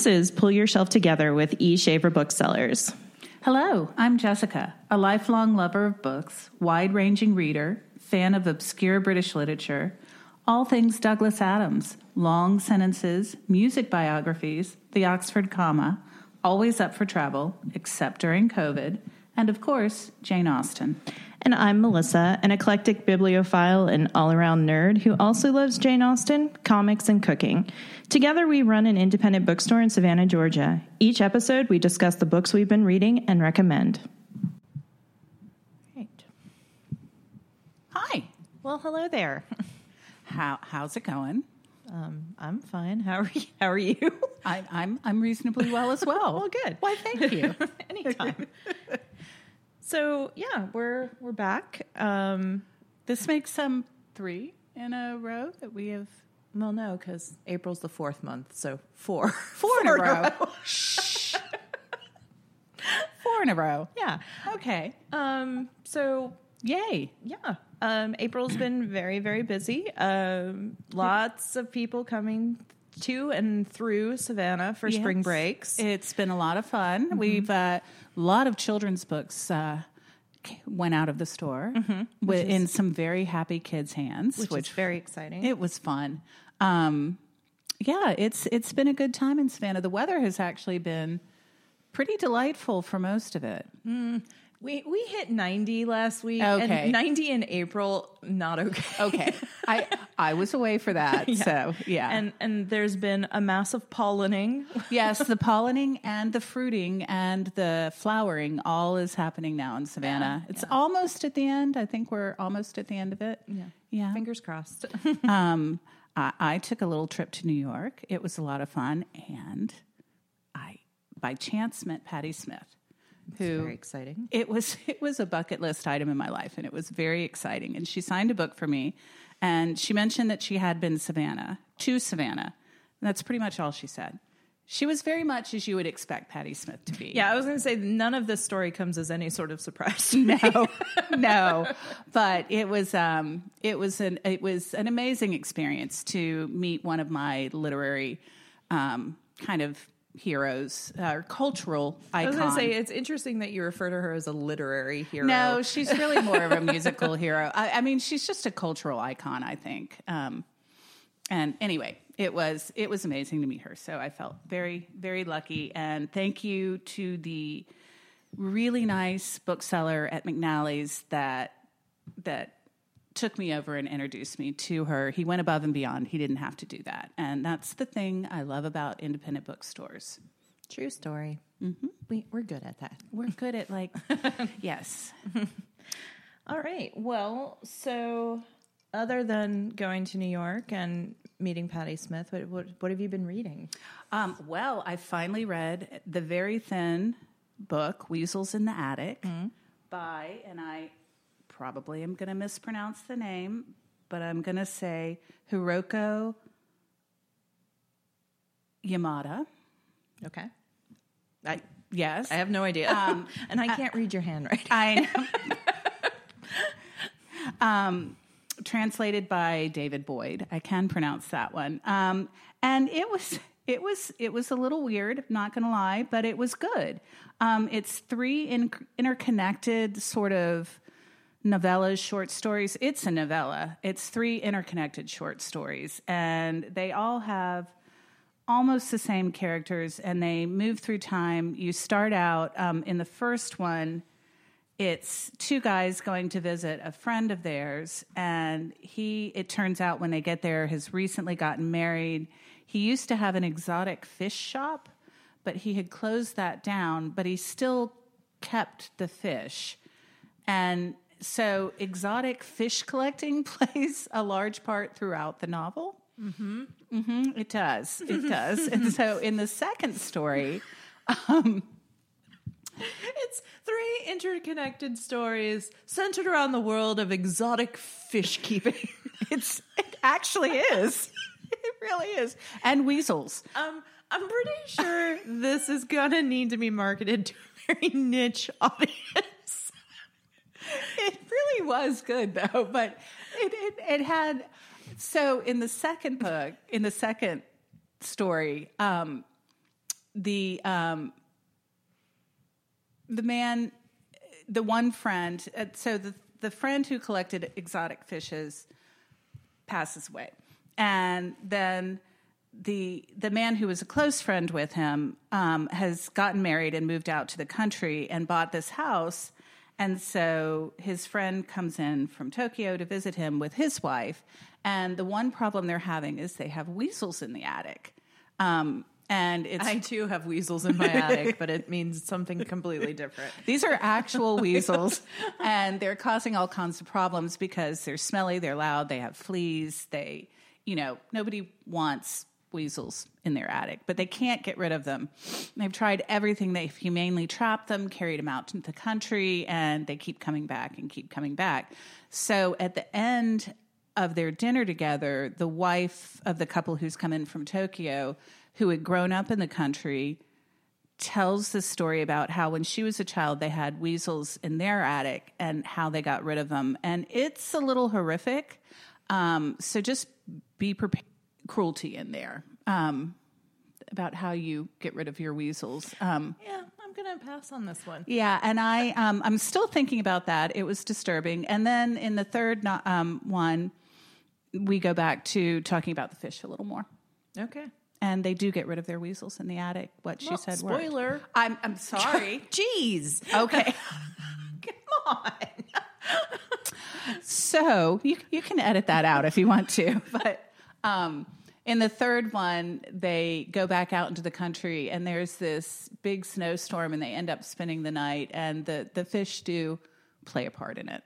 is Pull Yourself Together with E-Shaver Booksellers. Hello, I'm Jessica, a lifelong lover of books, wide-ranging reader, fan of obscure British literature, all things Douglas Adams, long sentences, music biographies, the Oxford comma, always up for travel, except during COVID, and of course, Jane Austen. And I'm Melissa, an eclectic bibliophile and all-around nerd who also loves Jane Austen, comics, and cooking. Together, we run an independent bookstore in Savannah, Georgia. Each episode, we discuss the books we've been reading and recommend. Right. Hi. Well, hello there. How's it going? I'm fine. How are you? I'm reasonably well as well. Well, good. Why, thank you. Anytime. So yeah, we're back. This makes 3 in a row that we have. Well, no, because April's the 4th month, so 4. 4 in a row. Shh. 4 in a row. Yeah. Okay. So yay. Yeah. April's been very, very busy. Lots of people coming to and through Savannah for spring breaks. It's been a lot of fun. Mm-hmm. We've a lot of children's books went out of the store in some very happy kids' hands, which is very exciting. It was fun. Yeah, it's been a good time in Savannah. The weather has actually been pretty delightful for most of it. We hit 90 last week, okay. And 90 in April, not okay. Okay, I was away for that, so yeah. And there's been a massive pollinating. Yes, the pollinating and the fruiting and the flowering all is happening now in Savannah. It's almost at the end. I think we're almost at the end of it. Yeah. Fingers crossed. I took a little trip to New York. It was a lot of fun, and I, by chance, met Patti Smith. It's very exciting. It was a bucket list item in my life, and it was very exciting. And she signed a book for me, and she mentioned that she had been to Savannah. And that's pretty much all she said. She was very much as you would expect Patti Smith to be. Yeah, I was going to say none of this story comes as any sort of surprise to me. No. But it was an amazing experience to meet one of my literary kind of heroes, or cultural icon. I was going to say, it's interesting that you refer to her as a literary hero. No, she's really more of a musical hero. I mean, she's just a cultural icon, I think. And anyway, it was amazing to meet her. So I felt very, very lucky. And thank you to the really nice bookseller at McNally's that took me over and introduced me to her. He went above and beyond. He didn't have to do that. And that's the thing I love about independent bookstores. True story. Mm-hmm. We're good at that. We're good at yes. All right. Well, so other than going to New York and meeting Patti Smith, what have you been reading? Well, I finally read the very thin book, Weasels in the Attic, by, and I probably am going to mispronounce the name, but I'm going to say Hiroko Yamada. Okay. Yes. I have no idea. And I can't read your handwriting. I know. Translated by David Boyd. I can pronounce that one. And it was a little weird, not going to lie, but it was good. It's 3 interconnected sort of novellas, short stories. It's a novella. It's 3 interconnected short stories, and they all have almost the same characters, and they move through time. You start out in the first one, it's 2 guys going to visit a friend of theirs, and it turns out when they get there, has recently gotten married. He used to have an exotic fish shop, but he had closed that down, but he still kept the fish. And so exotic fish collecting plays a large part throughout the novel. Mm-hmm. Mm-hmm. It does. And so in the second story, it's 3 interconnected stories centered around the world of exotic fish keeping. It actually is. It really is. And weasels. I'm pretty sure this is going to need to be marketed to a very niche audience. It really was good, though, but it had... So in the second book, in the second story, the man, the one friend, so the friend who collected exotic fishes passes away. And then the man who was a close friend with him has gotten married and moved out to the country and bought this house. And so his friend comes in from Tokyo to visit him with his wife. And the one problem they're having is they have weasels in the attic. And it's I too have weasels in my attic, but it means something completely different. These are actual weasels, and they're causing all kinds of problems because they're smelly, they're loud, they have fleas. Nobody wants weasels in their attic, but they can't get rid of them. They've tried everything. They've humanely trapped them, carried them out into the country, and they keep coming back and keep coming back. So at the end of their dinner together, the wife of the couple who's come in from Tokyo, who had grown up in the country, tells the story about how when she was a child, they had weasels in their attic and how they got rid of them. And it's a little horrific. So just be prepared. Cruelty in there about how you get rid of your weasels. Yeah, I'm going to pass on this one. Yeah, and I'm still thinking about that. It was disturbing. And then in the third one, we go back to talking about the fish a little more. Okay. And they do get rid of their weasels in the attic. What she said worked. Spoiler. I'm sorry. Jeez. Okay. Come on. So you can edit that out if you want to. But in the third one, they go back out into the country, and there's this big snowstorm, and they end up spending the night, and the fish do play a part in it.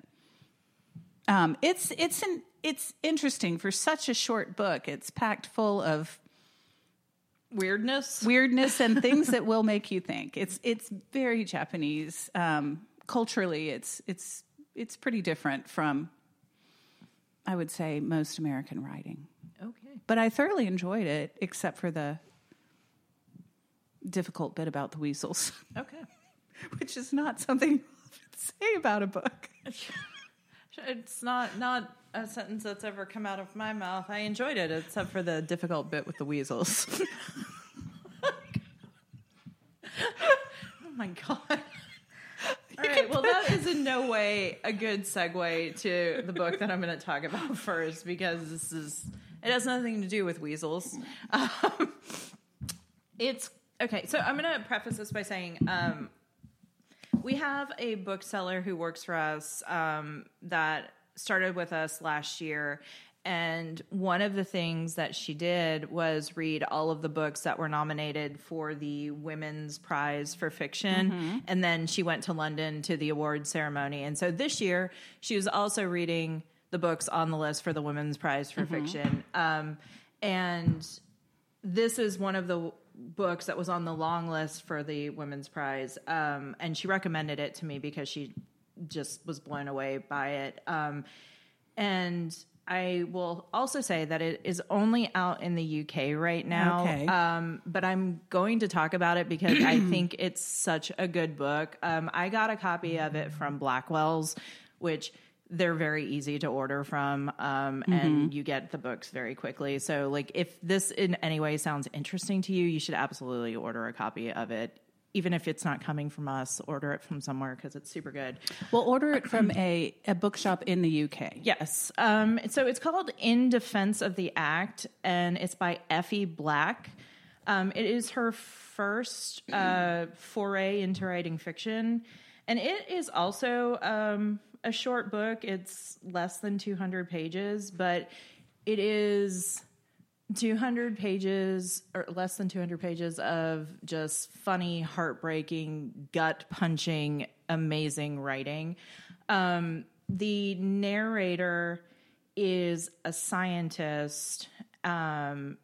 It's interesting for such a short book. It's packed full of weirdness and things that will make you think. It's very Japanese. Culturally, it's pretty different from, I would say, most American writing. Okay. But I thoroughly enjoyed it, except for the difficult bit about the weasels. Okay. Which is not something you often say about a book. It's not a sentence that's ever come out of my mouth. I enjoyed it, except for the difficult bit with the weasels. Oh my God. All right, well, that is in no way a good segue to the book that I'm going to talk about first, because it has nothing to do with weasels. It's okay. So I'm going to preface this by saying, we have a bookseller who works for us, that started with us last year. And one of the things that she did was read all of the books that were nominated for the Women's Prize for Fiction. Mm-hmm. And then she went to London to the award ceremony. And so this year, she was also reading the books on the list for the Women's Prize for mm-hmm. Fiction. And this is one of the books that was on the long list for the Women's Prize. And she recommended it to me because she just was blown away by it. And I will also say that it is only out in the UK right now. Okay. But I'm going to talk about it because I think it's such a good book. I got a copy of it from Blackwell's, which they're very easy to order from, mm-hmm. and you get the books very quickly. So, like, if this in any way sounds interesting to you, you should absolutely order a copy of it. Even if it's not coming from us, order it from somewhere because it's super good. Well, order it from a bookshop in the UK. Yes. So it's called In Defense of the Act, and it's by Effie Black. It is her first foray into writing fiction, and it is also a short book. It's less than 200 pages, but it is 200 pages or less than 200 pages of just funny, heartbreaking, gut-punching, amazing writing. The narrator is a scientist, and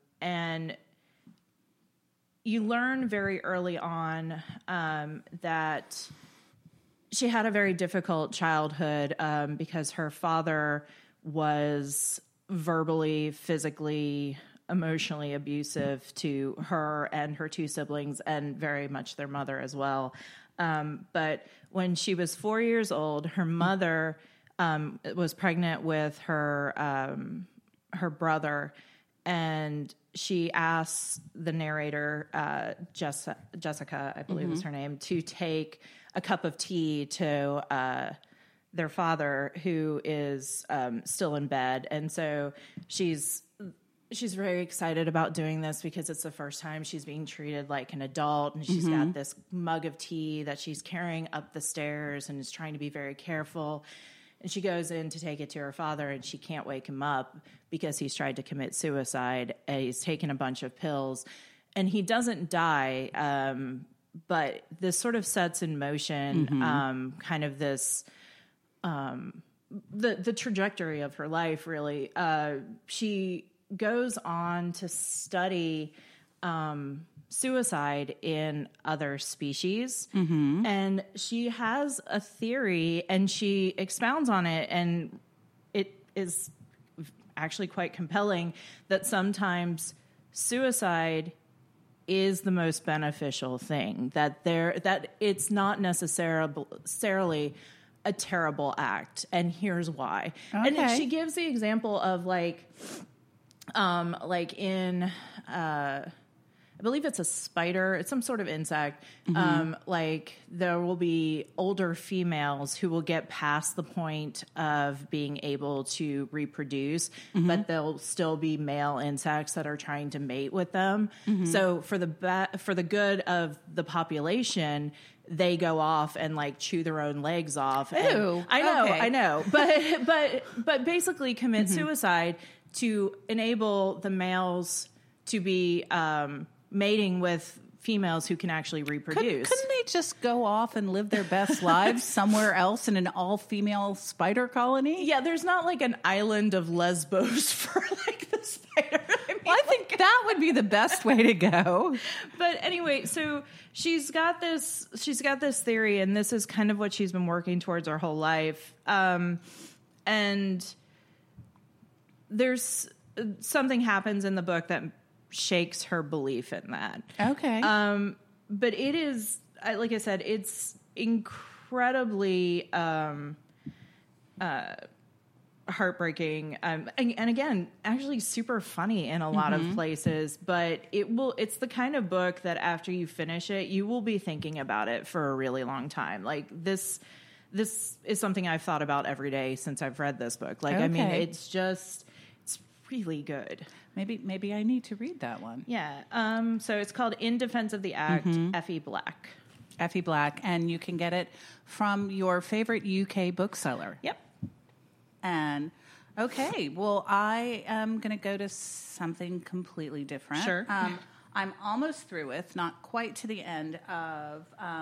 you learn very early on that she had a very difficult childhood because her father was verbally, physically, emotionally abusive to her and her two siblings, and very much their mother as well. But when she was 4 years old, her mother was pregnant with her brother, and she asks the narrator, Jessica, I believe is her name, to take a cup of tea to their father, who is still in bed. And so she's very excited about doing this because it's the first time she's being treated like an adult. And she's got this mug of tea that she's carrying up the stairs and is trying to be very careful. And she goes in to take it to her father, and she can't wake him up because he's tried to commit suicide. And he's taken a bunch of pills, and he doesn't die. But this sort of sets in motion kind of this the trajectory of her life, really. She goes on to study suicide in other species, and she has a theory, and she expounds on it, and it is actually quite compelling that sometimes suicide is the most beneficial thing, that it's not necessarily a terrible act, and here's why. Okay. And she gives the example of like in I believe it's a spider. It's some sort of insect. Like there will be older females who will get past the point of being able to reproduce, but there'll still be male insects that are trying to mate with them. So for the good of the population, they go off and like chew their own legs off. Ew. I know. But basically commit suicide to enable the males to be mating with females who can actually reproduce. Couldn't they just go off and live their best lives somewhere else in an all-female spider colony? Yeah, there's not like an island of Lesbos for like the spider. I think that would be the best way to go. But anyway, so she's got this theory, and this is kind of what she's been working towards her whole life. And there's something happens in the book that shakes her belief in that. Okay. But it is, like I said, it's incredibly heartbreaking, and again, actually super funny in a lot of places. But it's the kind of book that after you finish it, you will be thinking about it for a really long time. Like this is something I've thought about every day since I've read this book. Like, I mean, it's really good. Maybe I need to read that one. Yeah. So it's called In Defense of the Act, Effie Black. Effie Black, and you can get it from your favorite UK bookseller. Yep. And okay, well, I am going to go to something completely different. Sure. I'm almost through with, not quite to the end of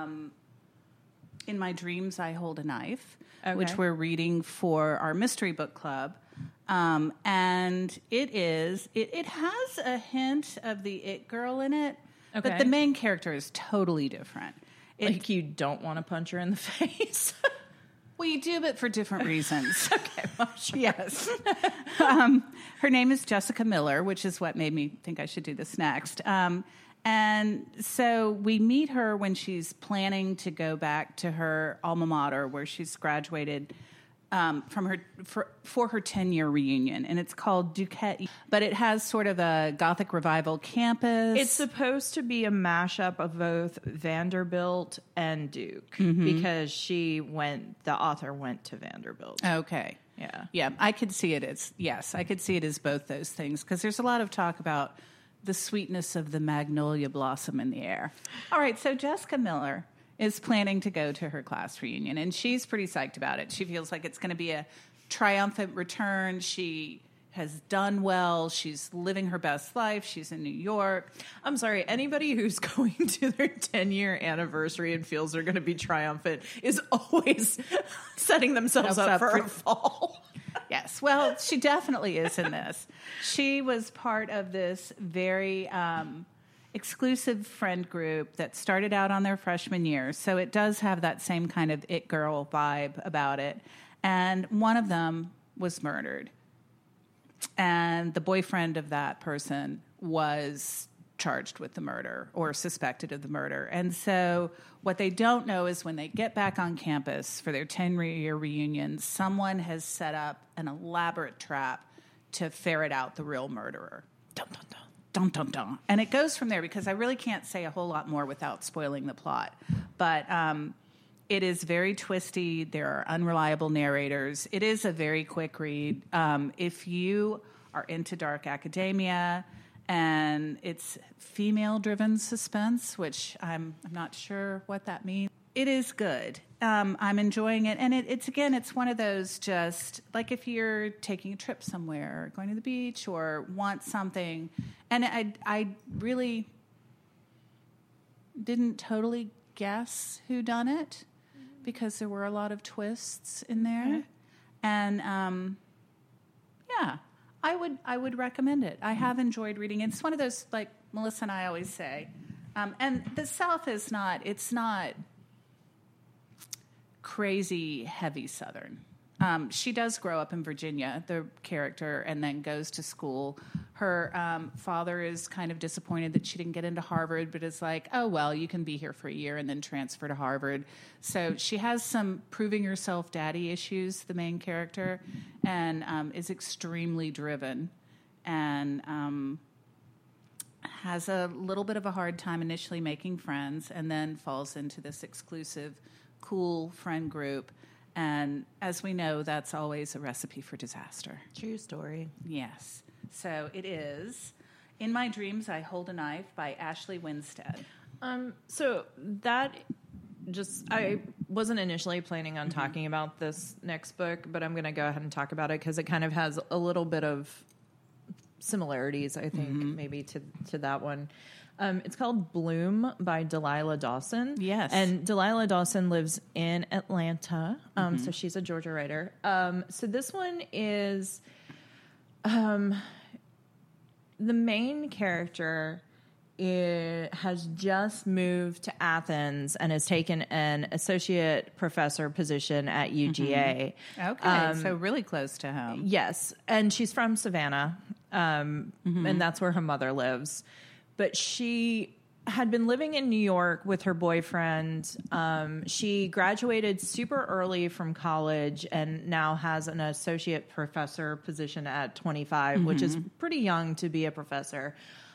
In My Dreams I Hold a Knife, which we're reading for our mystery book club. And it has a hint of the It Girl in it, but the main character is totally different. Like you don't want to punch her in the face. Well, you do, but for different reasons. Okay, well, sure. Yes. Her name is Jessica Miller, which is what made me think I should do this next. And so we meet her when she's planning to go back to her alma mater, where she's graduated from her for her 10-year reunion, and it's called Duquette, but it has sort of a Gothic revival campus. It's supposed to be a mashup of both Vanderbilt and Duke because the author went to Vanderbilt. Okay. Yeah. I could see it as both those things, because there's a lot of talk about the sweetness of the magnolia blossom in the air. All right, so Jessica Miller is planning to go to her class reunion, and she's pretty psyched about it. She feels like it's going to be a triumphant return. She has done well. She's living her best life. She's in New York. I'm sorry, anybody who's going to their 10-year anniversary and feels they're going to be triumphant is always setting themselves up for a fall. Yes, well, she definitely is in this. She was part of this very exclusive friend group that started out on their freshman year. So it does have that same kind of it girl vibe about it. And one of them was murdered. And the boyfriend of that person was charged with the murder or suspected of the murder. And so what they don't know is when they get back on campus for their 10-year reunion, someone has set up an elaborate trap to ferret out the real murderer. Dun, dun, dun. dun, dun, dun. And it goes from there because I really can't say a whole lot more without spoiling the plot. But it is very twisty. There are unreliable narrators. It is a very quick read. If you are into dark academia and it's female-driven suspense, which I'm not sure what that means, it is good. I'm enjoying it. And it's one of those just, like if you're taking a trip somewhere, going to the beach, or want something. And I really didn't totally guess who done it because there were a lot of twists in there. Okay. And, yeah, I would recommend it. I have enjoyed reading it. It's one of those, like Melissa and I always say. And the South is not crazy heavy Southern. She does grow up in Virginia, the character, and then goes to school. Her father is kind of disappointed that she didn't get into Harvard, but is like, oh, well, you can be here for a year and then transfer to Harvard. So she has some proving herself daddy issues, the main character, and is extremely driven and has a little bit of a hard time initially making friends, and then falls into this exclusive, cool friend group. And as we know, that's always a recipe for disaster. True story. Yes. So it is In My Dreams, I Hold a Knife by Ashley Winstead. So that I wasn't initially planning on talking about this next book, but I'm going to go ahead and talk about it because it kind of has a little bit of similarities, I think, maybe to that one. It's called Bloom by Delilah Dawson. Yes. And Delilah Dawson lives in Atlanta, so she's a Georgia writer. So this one is the main character has just moved to Athens and has taken an associate professor position at UGA. Okay, so really close to home. Yes, and she's from Savannah, and that's where her mother lives. But she had been living in New York with her boyfriend. She graduated super early from college and now has an associate professor position at 25, which is pretty young to be a professor.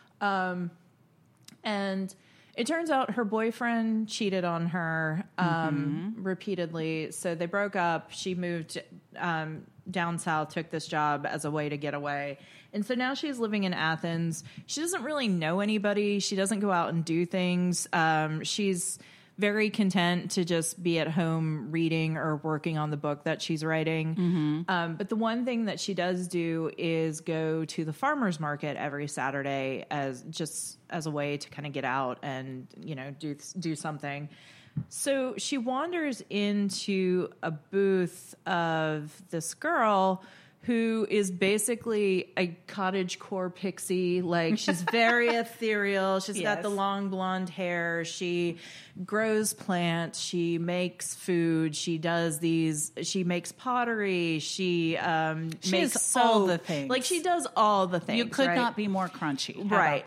And it turns out her boyfriend cheated on her repeatedly. So they broke up. She moved down south, took this job as a way to get away. And so now she's living in Athens. She doesn't really know anybody. She doesn't go out and do things. She's very content to just be at home reading or working on the book that she's writing. But the one thing that she does do is go to the farmer's market every Saturday as a way to kind of get out and, do something. So she wanders into a booth of this girl who is basically a cottagecore pixie. Like, she's very ethereal. She's got the long blonde hair. She grows plants. She makes food. She makes pottery. She makes soap. All the things. Like, she does all the things. You could not be more crunchy. Right.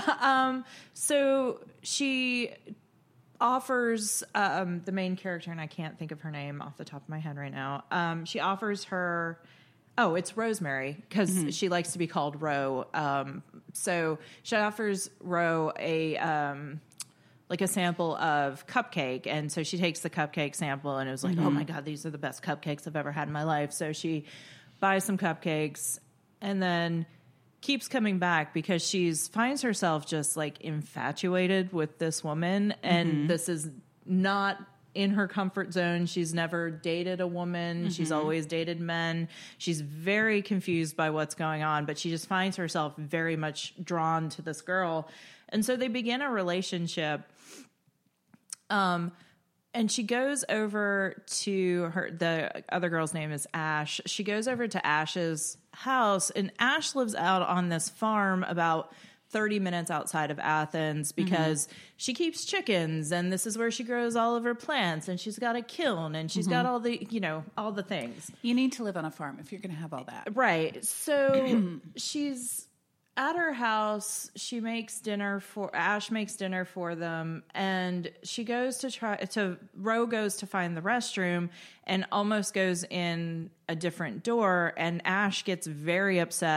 So she offers the main character, and I can't think of her name off the top of my head right now. She offers her... Oh, it's Rosemary, because she likes to be called Ro. So she offers Ro a sample of cupcake, and so she takes the cupcake sample, and it was like, oh my God, these are the best cupcakes I've ever had in my life. So she buys some cupcakes, and then keeps coming back because she finds herself just like infatuated with this woman, and this is not in her comfort zone. She's never dated a woman. She's always dated men. She's very confused by what's going on, but she just finds herself very much drawn to this girl. And so they begin a relationship. And she goes over to the other girl's name is Ash. She goes over to Ash's house, and Ash lives out on this farm about 30 minutes outside of Athens because she keeps chickens, and this is where she grows all of her plants, and she's got a kiln, and she's got all the things. You need to live on a farm if you're going to have all that. Right. So she's at her house. Ash makes dinner for them, and she goes Ro goes to find the restroom and almost goes in a different door, and Ash gets very upset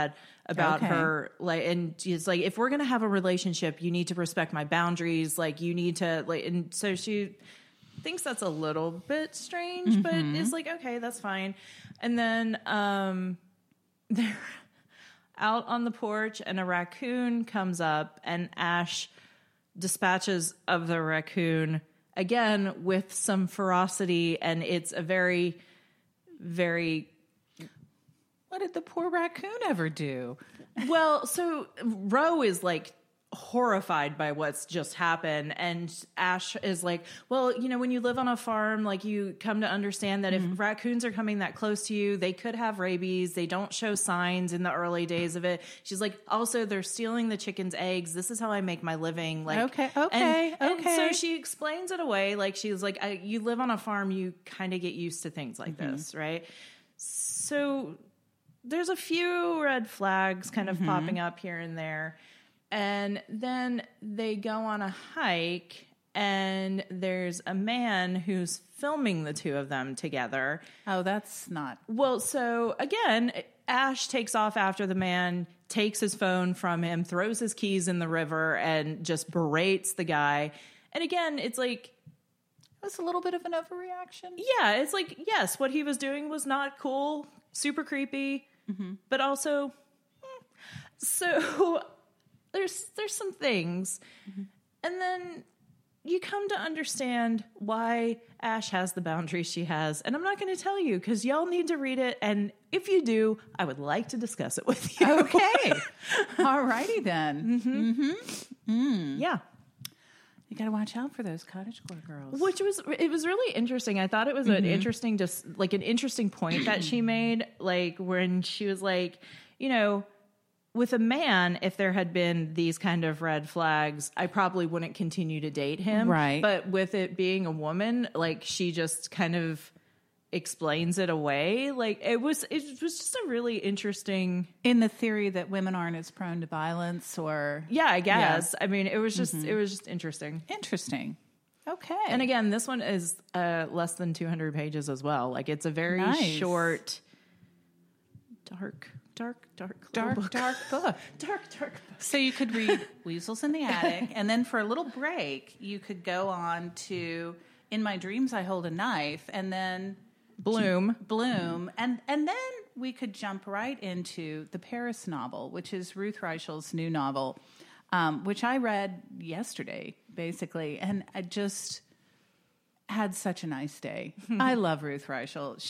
about her, like, and she's like, if we're gonna have a relationship, you need to respect my boundaries, like you need to, like, and so she thinks that's a little bit strange, but it's like, okay, that's fine. And then they're out on the porch and a raccoon comes up and Ash dispatches of the raccoon again with some ferocity, and it's a very, very... What did the poor raccoon ever do? Well, so Ro is like horrified by what's just happened, and Ash is like, well, you know, when you live on a farm, like, you come to understand that if raccoons are coming that close to you, they could have rabies. They don't show signs in the early days of it. She's like, also, they're stealing the chicken's eggs. This is how I make my living. Like, okay. And so she explains it away. Like, she's like, you live on a farm, you kind of get used to things like this, right? So there's a few red flags kind of popping up here and there. And then they go on a hike, and there's a man who's filming the two of them together. Oh, that's not... Well, so again, Ash takes off after the man, takes his phone from him, throws his keys in the river, and just berates the guy. And again, it's like... It was a little bit of an overreaction. Yeah, it's like, yes, what he was doing was not cool, super creepy, but also... So... There's some things. And then you come to understand why Ash has the boundaries she has. And I'm not going to tell you because y'all need to read it. And if you do, I would like to discuss it with you. Okay. All righty then. Yeah. You got to watch out for those cottagecore girls. It was really interesting. I thought it was an interesting, just like an interesting point that she made, like when she was like, you know, with a man, if there had been these kind of red flags, I probably wouldn't continue to date him. Right. But with it being a woman, like, she just kind of explains it away. Like, it was just a really interesting... In the theory that women aren't as prone to violence, or... Yeah, I guess. Yeah. I mean, it was just interesting. Interesting. Okay. And again, this one is less than 200 pages as well. Like, it's a very short, dark book. So you could read Weasels in the Attic, and then for a little break, you could go on to In My Dreams I Hold a Knife, and then Bloom, and then we could jump right into the Paris novel, which is Ruth Reichel's new novel, which I read yesterday, basically, and I just had such a nice day. I love Ruth Reichel.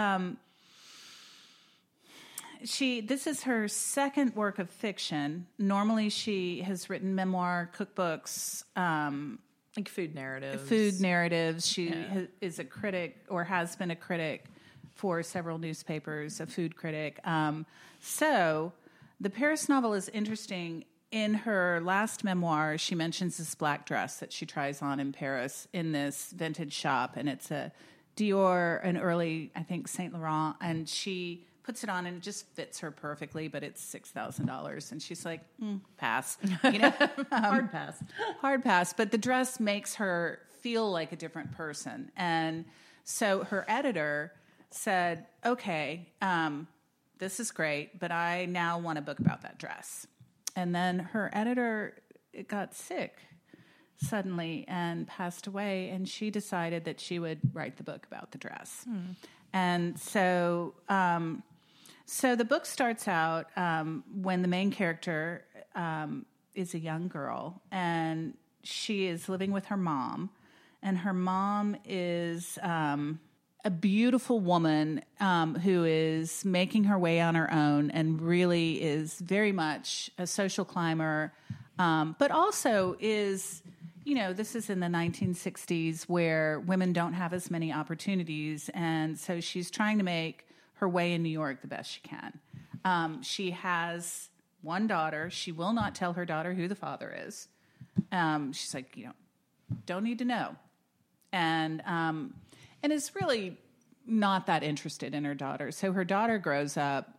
This is her second work has normally she has written memoir, cookbooks, like food narratives. She is a critic, or has been a critic for several newspapers, a food critic. So the Paris novel is interesting. In her last memoir, she mentions this black dress that she tries on in Paris in this vintage shop, and it's a Dior, an early, I think, Saint Laurent, and she puts it on and it just fits her perfectly, but it's $6,000. And she's like, pass. You know? Hard pass. But the dress makes her feel like a different person. And so her editor said, okay, this is great, but I now want a book about that dress. And then her editor got sick suddenly and passed away, and she decided that she would write the book about the dress. And so... So the book starts out when the main character is a young girl, and she is living with her mom, and her mom is a beautiful woman who is making her way on her own and really is very much a social climber, but also is, you know, this is in the 1960s where women don't have as many opportunities, and so she's trying to make her way in New York the best she can. She has one daughter. She will not tell her daughter who the father is. She's like, you know, don't need to know. And is really not that interested in her daughter. So her daughter grows up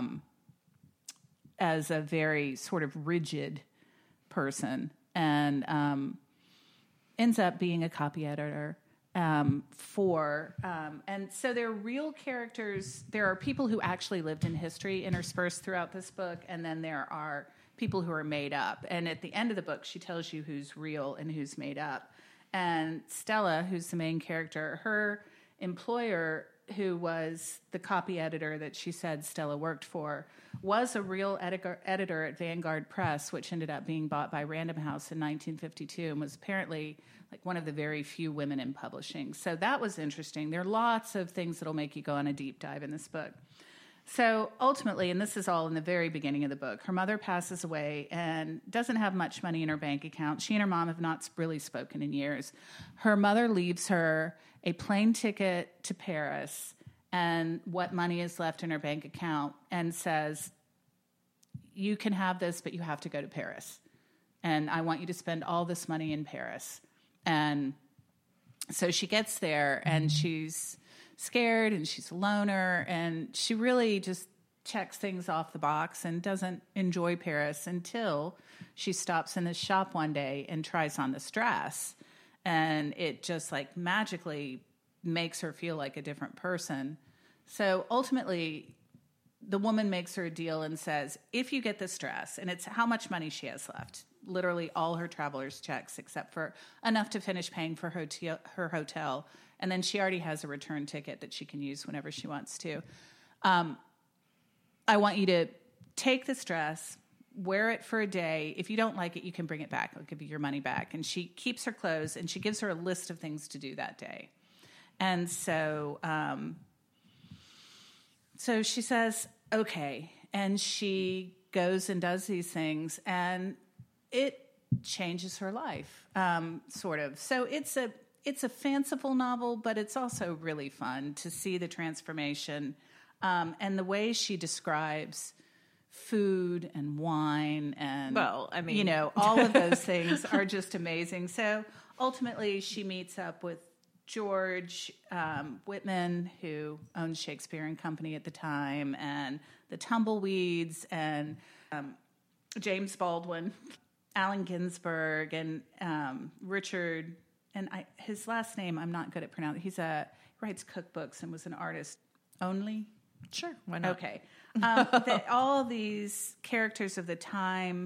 as a very sort of rigid person and ends up being a copy editor and so they're real characters. There are people who actually lived in history interspersed throughout this book, and then there are people who are made up. And at the end of the book, she tells you who's real and who's made up. And Stella, who's the main character, her employer, who was the copy editor that she said Stella worked for, was a real editor at Vanguard Press, which ended up being bought by Random House in 1952 and was apparently like one of the very few women in publishing. So that was interesting. There are lots of things that'll make you go on a deep dive in this book. So ultimately, and this is all in the very beginning of the book, her mother passes away and doesn't have much money in her bank account. She and her mom have not really spoken in years. Her mother leaves her a plane ticket to Paris and what money is left in her bank account and says, you can have this, but you have to go to Paris. And I want you to spend all this money in Paris. And so she gets there and she's scared and she's a loner and she really just checks things off the box and doesn't enjoy Paris until she stops in this shop one day and tries on this dress. And it just like magically makes her feel like a different person. So ultimately, the woman makes her a deal and says, if you get this dress, and it's how much money she has left, literally all her traveler's checks except for enough to finish paying for her hotel. And then she already has a return ticket that she can use whenever she wants to. I want you to take this dress, wear it for a day. If you don't like it, you can bring it back. I'll give you your money back. And she keeps her clothes, and she gives her a list of things to do that day. And so she says, okay. And she goes and does these things, and it changes her life, sort of. So it's a fanciful novel, but it's also really fun to see the transformation and the way she describes food and wine and, all of those things are just amazing. So ultimately she meets up with George Whitman, who owned Shakespeare and Company at the time, and the Tumbleweeds, and James Baldwin, Allen Ginsberg, and Richard, and his last name I'm not good at pronouncing. He writes cookbooks and was an artist. Only? Sure, why not? Okay. All these characters of the time,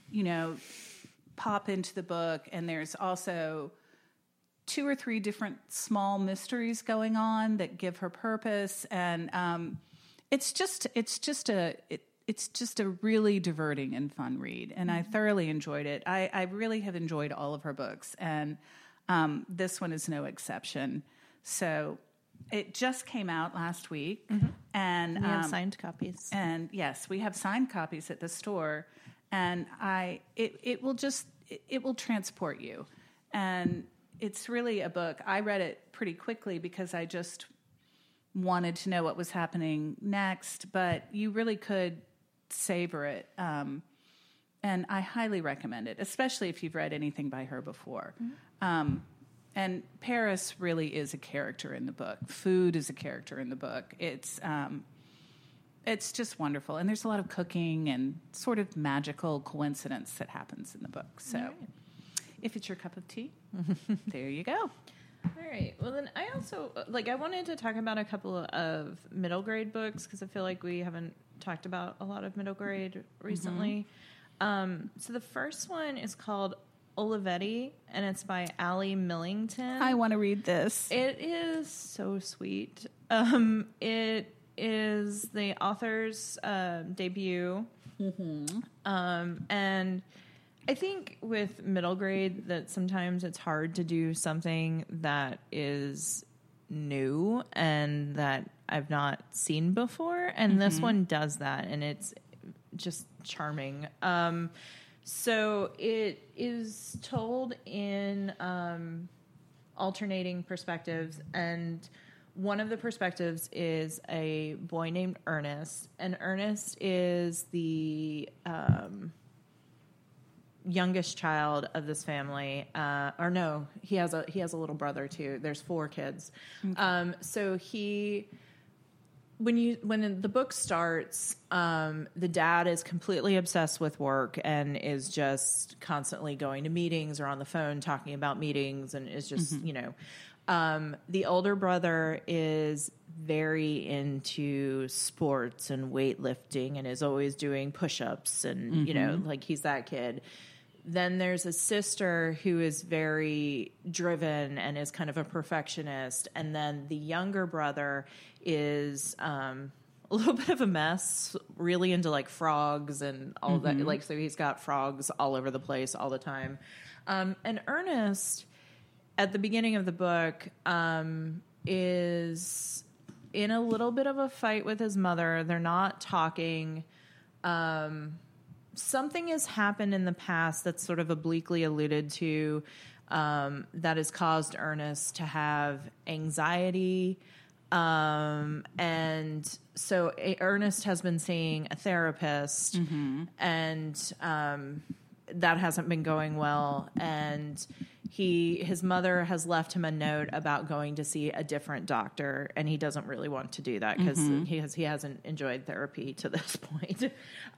pop into the book, and there's also 2 or 3 different small mysteries going on that give her purpose, and it's just a really diverting and fun read, and I thoroughly enjoyed it. I really have enjoyed all of her books, and this one is no exception. So it just came out last week, and we have signed copies. And yes, we have signed copies at the store, and it will transport you, and it's really a book. I read it pretty quickly because I just wanted to know what was happening next, but you really could savor it. And I highly recommend it, especially if you've read anything by her before. And Paris really is a character in the book. Food is a character in the book. It's just wonderful. And there's a lot of cooking and sort of magical coincidence that happens in the book. So if it's your cup of tea, there you go. All right. Well, then I also, I wanted to talk about a couple of middle grade books because I feel like we haven't talked about a lot of middle grade recently. So the first one is called Olivetti, and it's by Allie Millington. I want to read this. It is so sweet. It is the author's debut. And I think with middle grade that sometimes it's hard to do something that is new and that I've not seen before. And this one does that, and it's just charming. So it is told in alternating perspectives, and one of the perspectives is a boy named Ernest, and Ernest is the youngest child of this family. Or no, he has a little brother too. There's 4 kids. Okay. So when the book starts, the dad is completely obsessed with work and is just constantly going to meetings or on the phone talking about meetings, and is just, The older brother is very into sports and weightlifting and is always doing push-ups and, you know, like he's that kid. Then there's a sister who is very driven and is kind of a perfectionist. And then the younger brother is a little bit of a mess, really into like frogs and all that. Like, so he's got frogs all over the place all the time. And Ernest, at the beginning of the book, is in a little bit of a fight with his mother. They're not talking. Something has happened in the past that's sort of obliquely alluded to that has caused Ernest to have anxiety. And so Ernest has been seeing a therapist, and that hasn't been going well. And his mother has left him a note about going to see a different doctor, and he doesn't really want to do that because he hasn't enjoyed therapy to this point.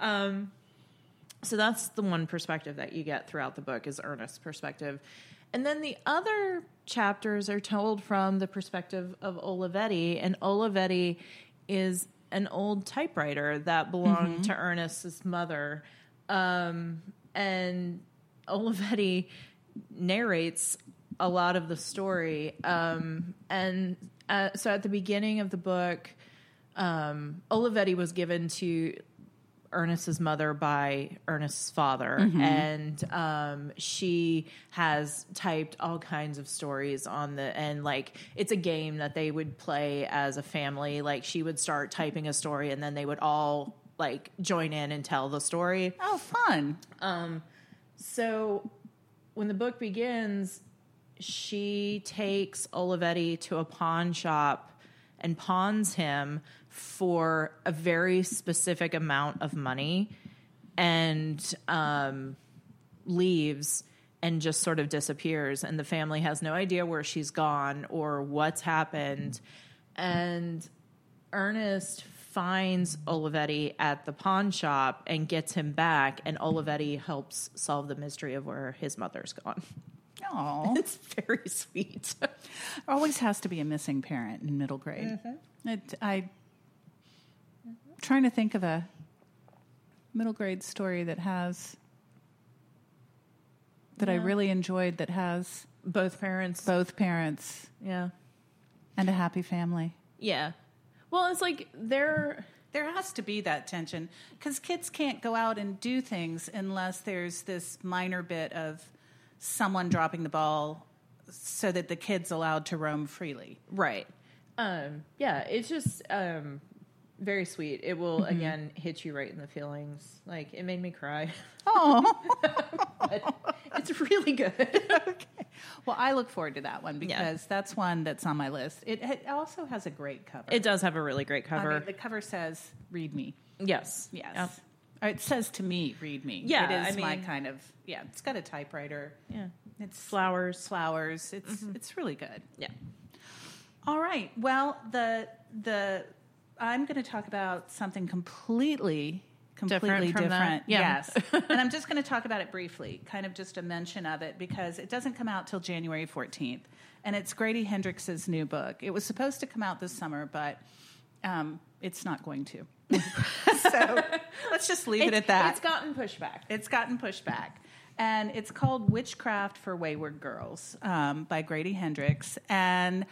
So that's the one perspective that you get throughout the book is Ernest's perspective. And then the other chapters are told from the perspective of Olivetti, and Olivetti is an old typewriter that belonged to Ernest's mother. And Olivetti narrates a lot of the story. So at the beginning of the book, Olivetti was given to Ernest's mother by Ernest's father, and she has typed all kinds of stories and like it's a game that they would play as a family. Like she would start typing a story and then they would all like join in and tell the story. Oh, fun. So when the book begins, she takes Olivetti to a pawn shop and pawns him for a very specific amount of money and leaves and just sort of disappears. And the family has no idea where she's gone or what's happened. And Ernest finds Olivetti at the pawn shop and gets him back. And Olivetti helps solve the mystery of where his mother's gone. Oh, It's very sweet. There always has to be a missing parent in middle grade. Trying to think of a middle grade story that I really enjoyed that has Both parents. Yeah. And a happy family. Yeah. Well, it's like There has to be that tension because kids can't go out and do things unless there's this minor bit of someone dropping the ball so that the kid's allowed to roam freely. Right. Yeah, it's just very sweet. It will, again, hit you right in the feelings. Like, it made me cry. Oh. But it's really good. Okay. Well, I look forward to that one because that's one that's on my list. It also has a great cover. It does have a really great cover. I mean, the cover says, read me. Yes. Yes. Yep. Or it says to me, read me. Yeah, It is my kind of, it's got a typewriter. Yeah. It's Flowers. It's really good. Yeah. All right. Well, I'm going to talk about something completely Different from that? Yeah. Yes. And I'm just going to talk about it briefly, kind of just a mention of it, because it doesn't come out till January 14th. And it's Grady Hendrix's new book. It was supposed to come out this summer, but it's not going to. So let's just leave it at that. It's gotten pushback. And it's called Witchcraft for Wayward Girls by Grady Hendrix. And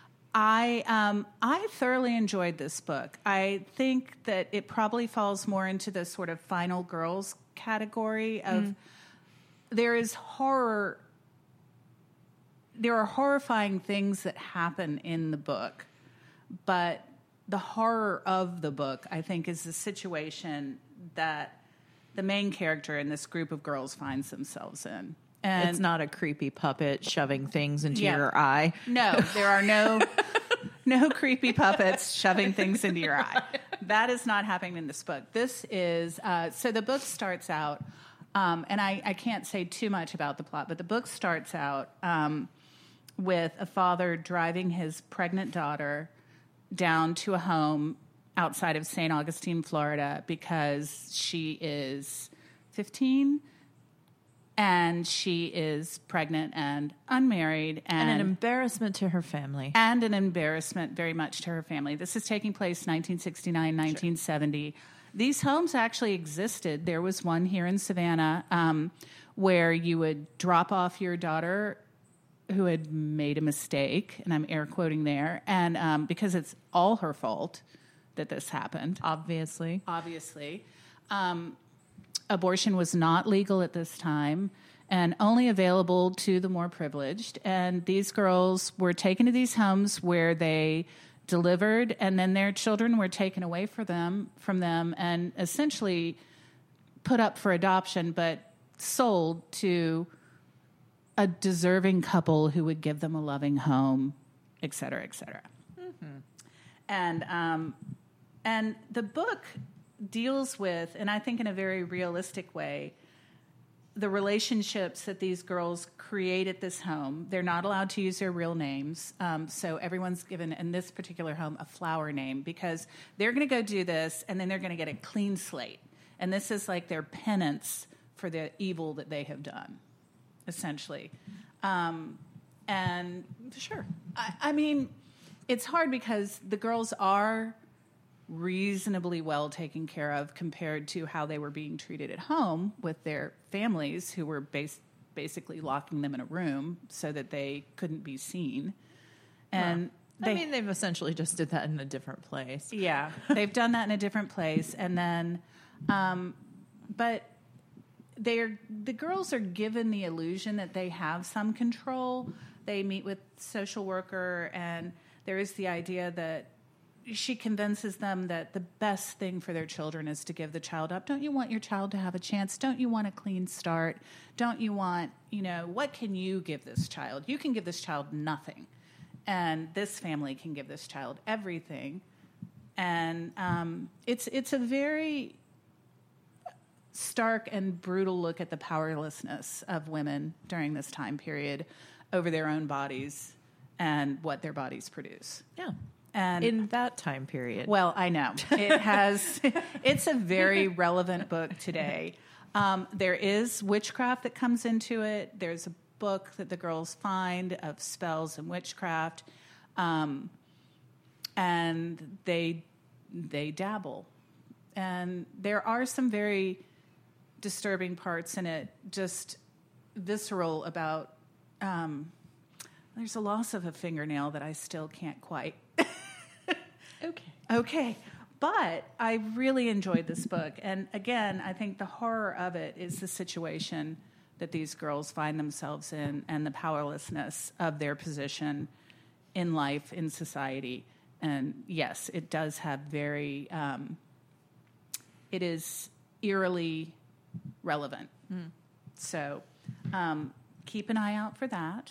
I thoroughly enjoyed this book. I think that it probably falls more into the sort of final girls category of there is horror. There are horrifying things that happen in the book, but the horror of the book, I think, is the situation that the main character in this group of girls finds themselves in. And it's not a creepy puppet shoving things into your eye. No, there are no creepy puppets shoving things into your eye. That is not happening in this book. This is so the book starts out, and I can't say too much about the plot, but the book starts out with a father driving his pregnant daughter down to a home outside of St. Augustine, Florida, because she is 15. and she is pregnant and unmarried. And an embarrassment to her family. And an embarrassment very much to her family. This is taking place 1969, 1970. Sure. These homes actually existed. There was one here in Savannah where you would drop off your daughter who had made a mistake, and I'm air quoting there, and because it's all her fault that this happened. Obviously. Abortion was not legal at this time and only available to the more privileged. And these girls were taken to these homes where they delivered, and then their children were taken away from them and essentially put up for adoption, but sold to a deserving couple who would give them a loving home, et cetera, et cetera. Mm-hmm. And the book deals with, and I think in a very realistic way, the relationships that these girls create at this home. They're not allowed to use their real names. So everyone's given, in this particular home, a flower name because they're going to go do this and then they're going to get a clean slate. And this is like their penance for the evil that they have done, essentially. And sure, I mean, it's hard because the girls are reasonably well taken care of compared to how they were being treated at home with their families who were basically locking them in a room so that they couldn't be seen. And they've essentially just did that in a different place. Yeah, they've done that in a different place. And then, but the girls are given the illusion that they have some control. They meet with social worker, and there is the idea that she convinces them that the best thing for their children is to give the child up. Don't you want your child to have a chance? Don't you want a clean start? Don't you want, what can you give this child? You can give this child nothing. And this family can give this child everything. And it's a very stark and brutal look at the powerlessness of women during this time period over their own bodies and what their bodies produce. Yeah. And in that time period. Well, I know. It's a very relevant book today. There is witchcraft that comes into it. There's a book that the girls find of spells and witchcraft. And they dabble. And there are some very disturbing parts in it, just visceral about, there's a loss of a fingernail that I still can't quite. Okay. But I really enjoyed this book. And again, I think the horror of it is the situation that these girls find themselves in and the powerlessness of their position in life, in society. And yes, it does have very, it is eerily relevant. Mm. So keep an eye out for that.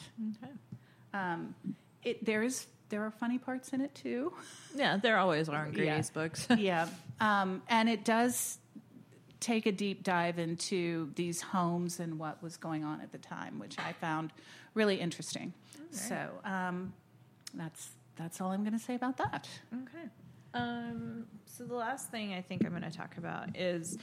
Okay. There are funny parts in it, too. Yeah, there always are in Grady's books. Yeah. And it does take a deep dive into these homes and what was going on at the time, which I found really interesting. Okay. So that's all I'm going to say about that. Okay. So the last thing I think I'm going to talk about is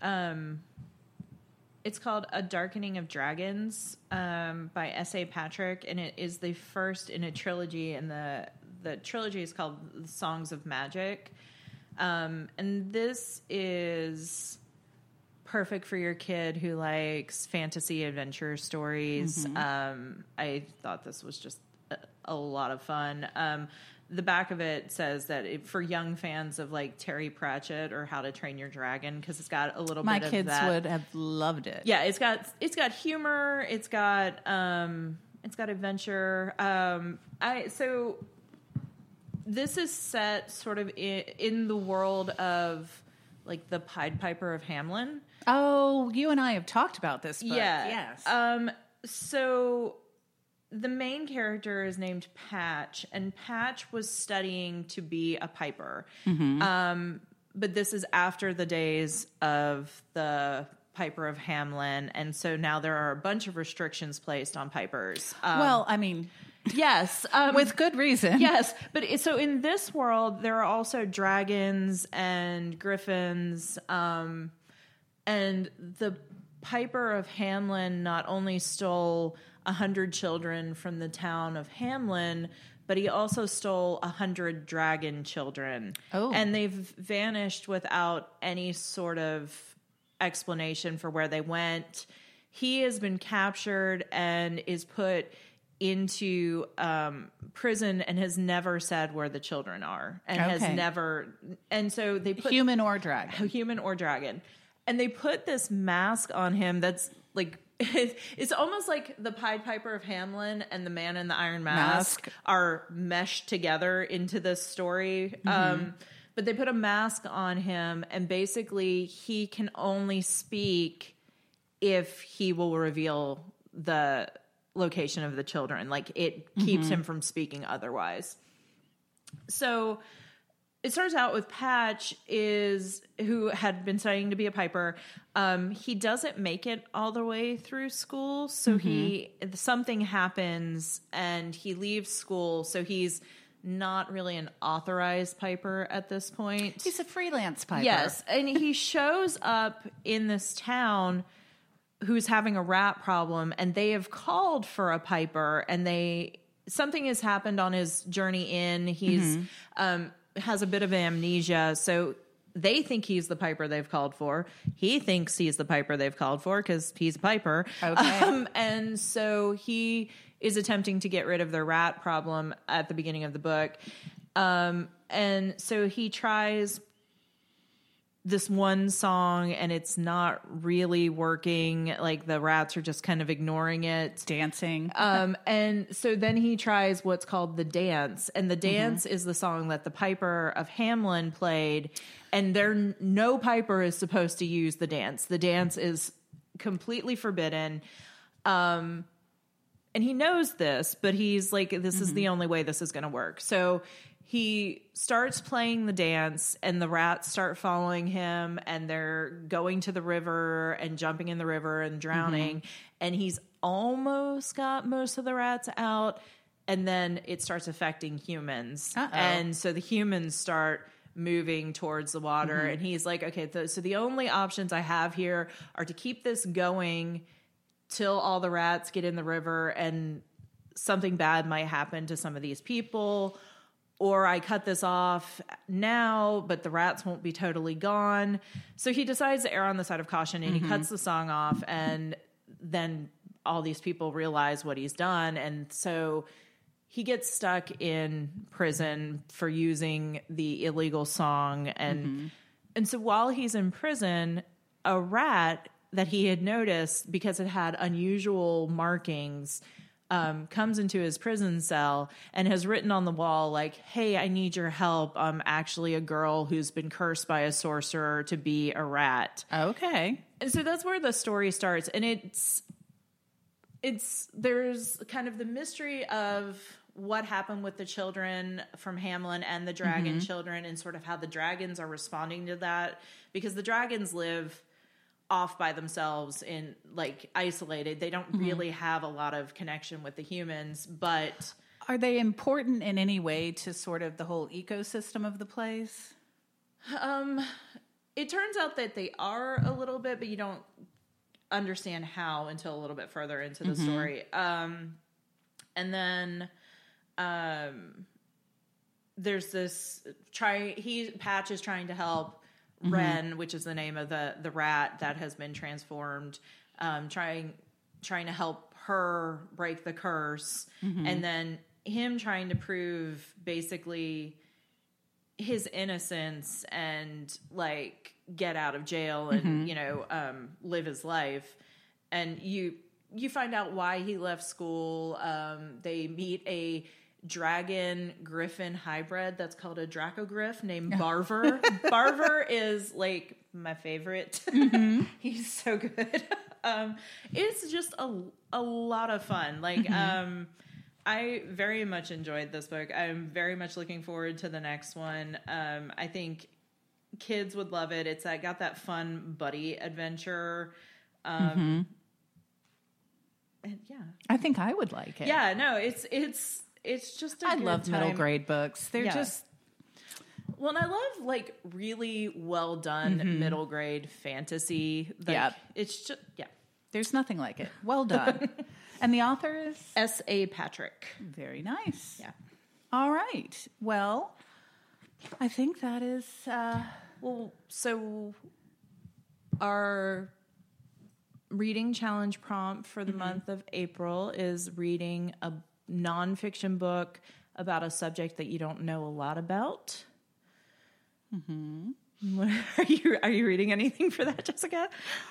it's called A Darkening of Dragons by S.A. Patrick, and it is the first in a trilogy, and the trilogy is called Songs of Magic. And this is perfect for your kid who likes fantasy adventure stories. Mm-hmm. I thought this was just a lot of fun. The back of it says that for young fans of like Terry Pratchett or How to Train Your Dragon, because it's got a little bit of that. My kids would have loved it. Yeah, it's got humor. It's got adventure. So this is set sort of in the world of like the Pied Piper of Hamelin. Oh, you and I have talked about this book. Yeah. Yes. So the main character is named Patch, and Patch was studying to be a piper. Mm-hmm. But this is after the days of the Piper of Hamelin, and so now there are a bunch of restrictions placed on pipers. Well, I mean, yes, with good reason. Yes, but so in this world, there are also dragons and griffins, and the Piper of Hamelin not only stole 100 children from the town of Hamelin, but he also stole 100 dragon children. Oh. And they've vanished without any sort of explanation for where they went. He has been captured and is put into prison and has never said where the children are, and has never. And so they put human or dragon. And they put this mask on him that's like, it's almost like the Pied Piper of Hamelin and the Man in the Iron Mask are meshed together into this story. But they put a mask on him, and basically he can only speak if he will reveal the location of the children. Like, it keeps him from speaking otherwise. So it starts out with Patch, who had been studying to be a piper. He doesn't make it all the way through school, so something happens and he leaves school. So he's not really an authorized piper at this point. He's a freelance piper. Yes, and he shows up in this town who's having a rat problem, and they have called for a piper, and something has happened on his journey in. He's has a bit of amnesia, so they think he's the piper they've called for. He thinks he's the piper they've called for because he's a piper. Okay. And so he is attempting to get rid of their rat problem at the beginning of the book. And so he tries this one song, and it's not really working. Like, the rats are just kind of ignoring it. Dancing. And so then he tries what's called the dance. And the dance is the song that the Piper of Hamelin played. And no piper is supposed to use the dance. The dance is completely forbidden. And he knows this, but he's like, this is the only way this is going to work. So he starts playing the dance, and the rats start following him, and they're going to the river and jumping in the river and drowning. And he's almost got most of the rats out, and then it starts affecting humans. And so the humans start moving towards the water, and he's like, okay, so the only options I have here are to keep this going till all the rats get in the river, and something bad might happen to some of these people, or I cut this off now, but the rats won't be totally gone. So he decides to err on the side of caution, and he cuts the song off, and then all these people realize what he's done. And so he gets stuck in prison for using the illegal song. And so while he's in prison, a rat that he had noticed, because it had unusual markings, comes into his prison cell and has written on the wall, like, hey, I need your help. I'm actually a girl who's been cursed by a sorcerer to be a rat. Okay. And so that's where the story starts. And there's kind of the mystery of what happened with the children from Hamelin and the dragon children, and sort of how the dragons are responding to that, because the dragons live off by themselves, in like isolated. They don't really have a lot of connection with the humans, but are they important in any way to sort of the whole ecosystem of the place? It turns out that they are a little bit, but you don't understand how until a little bit further into the story. And then there's this Patch is trying to help Wren, which is the name of the rat that has been transformed, trying to help her break the curse, and then him trying to prove basically his innocence and like get out of jail and live his life. And you find out why he left school. They meet a dragon griffin hybrid that's called a Dracogryph named Barver. Barver is like my favorite. He's so good. It's just a lot of fun. Like I very much enjoyed this book. I'm very much looking forward to the next one. I think kids would love it. It's got that fun buddy adventure. And yeah, I think I would like it. Yeah, no, it's just a I good love time. middle grade books. They're Well, and I love like really well done middle grade fantasy. Like, it's just There's nothing like it. Well done. And the author is S.A. Patrick. Very nice. Yeah. All right. Well, I think that is. So our reading challenge prompt for the month of April is reading a nonfiction book about a subject that you don't know a lot about. Are you reading anything for that, Jessica?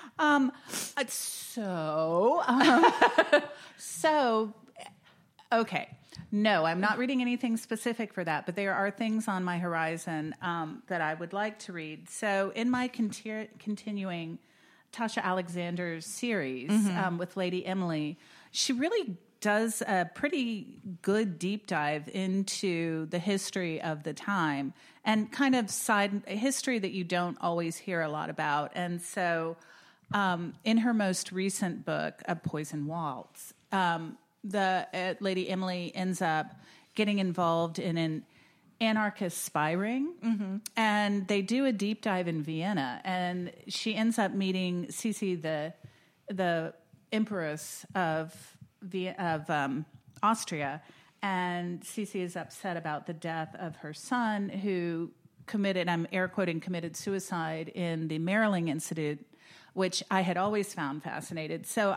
Okay. No, I'm not reading anything specific for that, but there are things on my horizon that I would like to read. So in my continuing Tasha Alexander's series with Lady Emily, she really does a pretty good deep dive into the history of the time and kind of side history that you don't always hear a lot about. And so in her most recent book, A Poison Waltz, Lady Emily ends up getting involved in an anarchist spy ring, and they do a deep dive in Vienna, and she ends up meeting Sisi, the Empress of Austria, and Sisi is upset about the death of her son, who committed, I'm air quoting, committed suicide in the Marling incident, which I had always found fascinating. So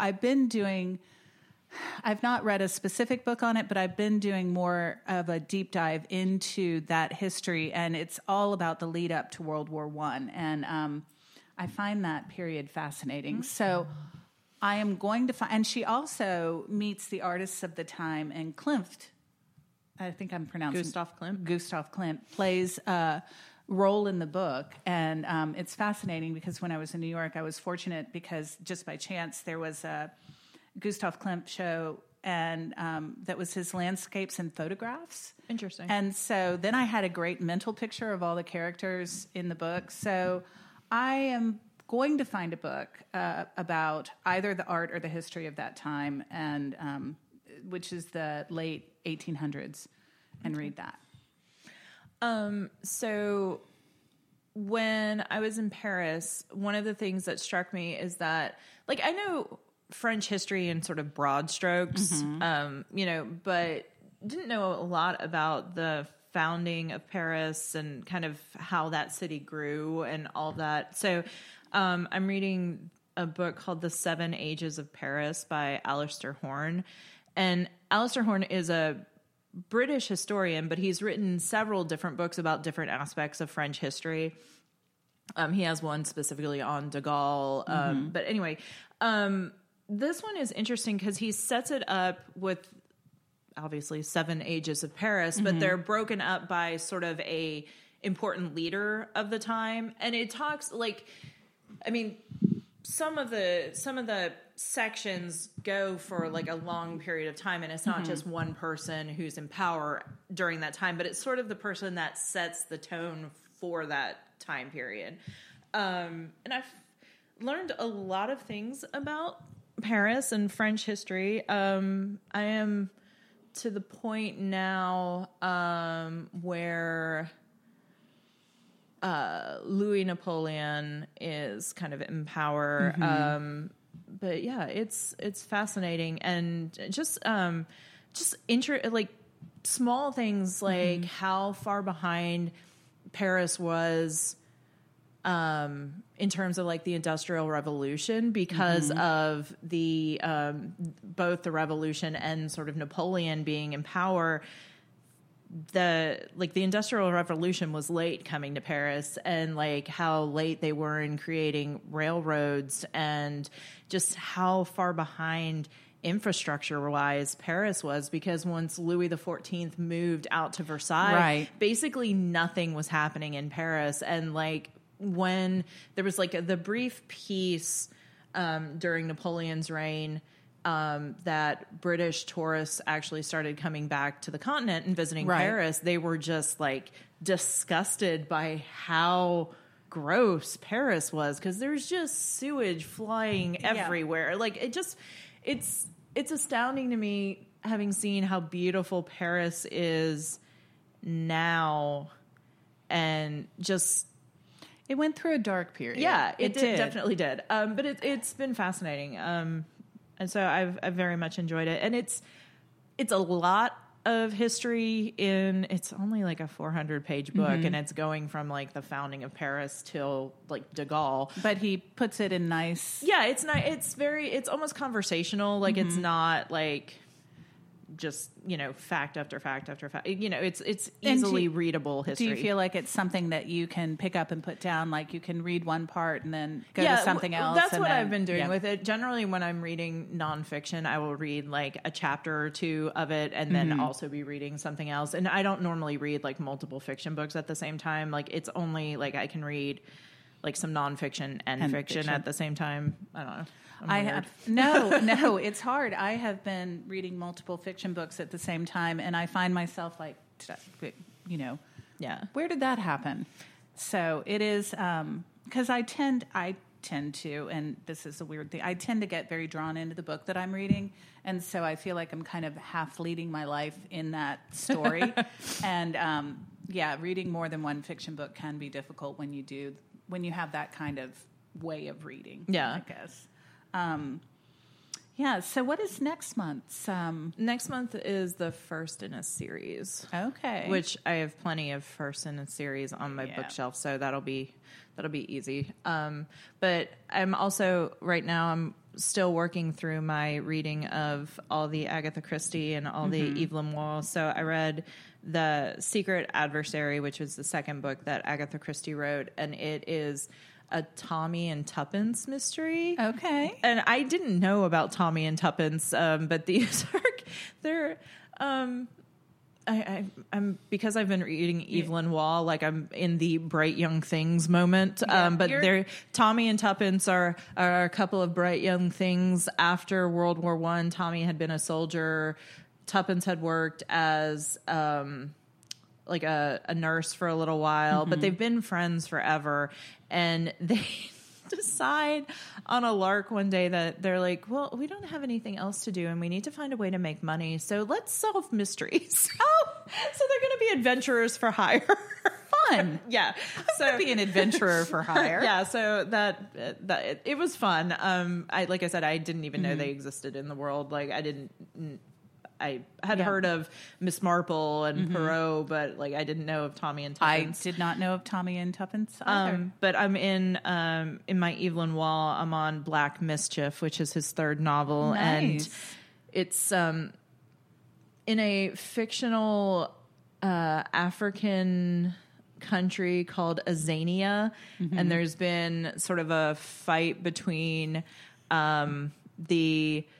I've not read a specific book on it, but I've been doing more of a deep dive into that history, and it's all about the lead up to World War I. And I find that period fascinating. So I am going to find, and she also meets the artists of the time, and Klimt, I think I'm pronouncing Gustav Klimt plays a role in the book, and it's fascinating because when I was in New York, I was fortunate because just by chance there was a Gustav Klimt show, and that was his landscapes and photographs. Interesting. And so then I had a great mental picture of all the characters in the book. So I am going to find a book about either the art or the history of that time, and which is the late 1800s, and read that. So when I was in Paris, one of the things that struck me is that, like, I know French history in sort of broad strokes, but didn't know a lot about the founding of Paris and kind of how that city grew and all that. So I'm reading a book called The 7 Ages of Paris by Alistair Horn. And Alistair Horn is a British historian, but he's written several different books about different aspects of French history. He has one specifically on de Gaulle. But anyway, this one is interesting because he sets it up with obviously 7 ages of Paris, but they're broken up by sort of a important leader of the time. And it talks some of the sections go for like a long period of time, and it's not just one person who's in power during that time, but it's sort of the person that sets the tone for that time period. And I've learned a lot of things about Paris and French history. I am to the point now where Louis Napoleon is kind of in power. But yeah, it's fascinating, and just like small things like how far behind Paris was in terms of like the Industrial Revolution because of the both the revolution and sort of Napoleon being in power. The Industrial Revolution was late coming to Paris, and like how late they were in creating railroads, and just how far behind infrastructure-wise Paris was, because once Louis XIV moved out to Versailles, basically nothing was happening in Paris. And like when there was like the brief peace during Napoleon's reign, that British tourists actually started coming back to the continent and visiting Paris, they were just like disgusted by how gross Paris was, because there's just sewage flying everywhere. Like it's astounding to me, having seen how beautiful Paris is now, and just It went through a dark period. yeah, it did. definitely did. But it's been fascinating, and so I've very much enjoyed it, and it's a lot of history in. It's only like a 400-page book, and it's going from like the founding of Paris till like De Gaulle. But he puts it in nice. Yeah, it's not. It's almost conversational. Like it's not like just fact after fact after fact. It's easily readable history. Do you feel like it's something that you can pick up and put down? Like you can read one part and then go to something else? That's what I've been doing with it. Generally, when I'm reading nonfiction, I will read like a chapter or two of it and then also be reading something else. And I don't normally read like multiple fiction books at the same time. Like it's only like I can read like some nonfiction and fiction at the same time. I don't know. No, it's hard. I have been reading multiple fiction books at the same time, and I find myself like, where did that happen? So it is because I tend to, and this is a weird thing, I tend to get very drawn into the book that I'm reading, and so I feel like I'm kind of half leading my life in that story. And reading more than one fiction book can be difficult when you have that kind of way of reading. Yeah, I guess. So what is next month's? Next month is the first in a series. Okay. Which I have plenty of first in a series on my bookshelf, so that'll be easy. But I'm also right now I'm still working through my reading of all the Agatha Christie and all the Yves Lemoire. So I read The Secret Adversary, which was the second book that Agatha Christie wrote, and it is a Tommy and Tuppence mystery. Okay. And I didn't know about Tommy and Tuppence, but these they're I'm because I've been reading Yves Lenoir, like I'm in the Bright Young Things moment. But Tommy and Tuppence are a couple of bright young things after World War I. Tommy had been a soldier. Tuppence had worked as like a nurse for a little while, but they've been friends forever. And they decide on a lark one day that they're like, well, we don't have anything else to do and we need to find a way to make money. So let's solve mysteries. So they're going to be adventurers for hire. Fun. Yeah. So be an adventurer for hire. Yeah. So that it was fun. Like I said, I didn't even know they existed in the world. Like I had heard of Miss Marple and Perot, but like I didn't know of Tommy and Tuppence. I did not know of Tommy and Tuppence either. But I'm in my Yves Lenoir. I'm on Black Mischief, which is his third novel, and it's in a fictional African country called Azania, and there's been sort of a fight between the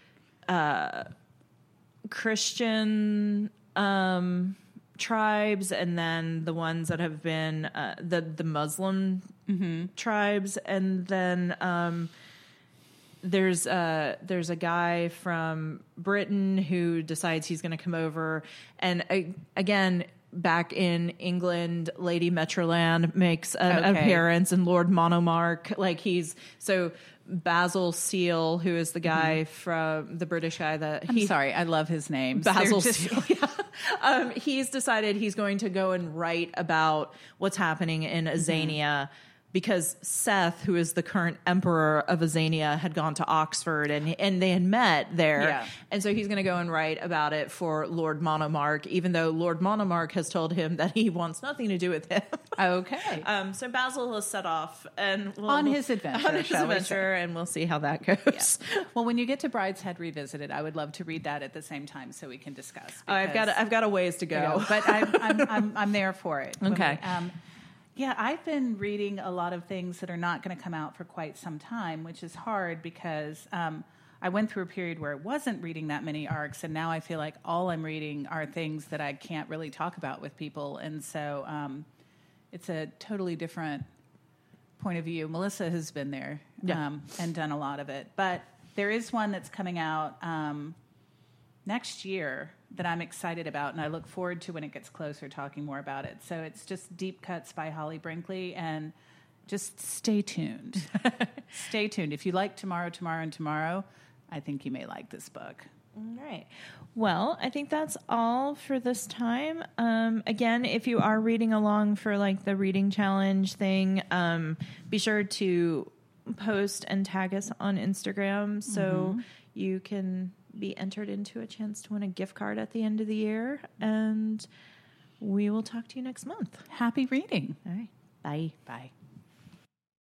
Christian tribes and then the ones that have been the Muslim tribes, and then there's a guy from Britain who decides he's going to come over, and again back in England, Lady Metroland makes an appearance, and Lord Monomark, like Basil Seal, who is the guy from the British guy sorry, I love his name. Basil Seal. Yeah. He's decided he's going to go and write about what's happening in Azania because Seth, who is the current emperor of Azania, had gone to Oxford and they had met there. Yeah. And so he's going to go and write about it for Lord Monomark, even though Lord Monomark has told him that he wants nothing to do with him. Okay. So Basil has set off and on his adventure, and we'll see how that goes. Yeah. Well, when you get to Brideshead Revisited, I would love to read that at the same time so we can discuss. I've got a ways to go, but I'm there for it. Okay. Yeah, I've been reading a lot of things that are not going to come out for quite some time, which is hard because I went through a period where I wasn't reading that many arcs, and now I feel like all I'm reading are things that I can't really talk about with people, and so it's a totally different point of view. Melissa has been there and done a lot of it, but there is one that's coming out next year that I'm excited about, and I look forward to when it gets closer talking more about it. So it's just Deep Cuts by Holly Brinkley, and just stay tuned. Stay tuned. If you like Tomorrow, Tomorrow, and Tomorrow, I think you may like this book. All right. Well, I think that's all for this time. Again, if you are reading along for like the reading challenge thing, be sure to post and tag us on Instagram so you can be entered into a chance to win a gift card at the end of the year. And we will talk to you next month. Happy reading. All right. Bye. Bye.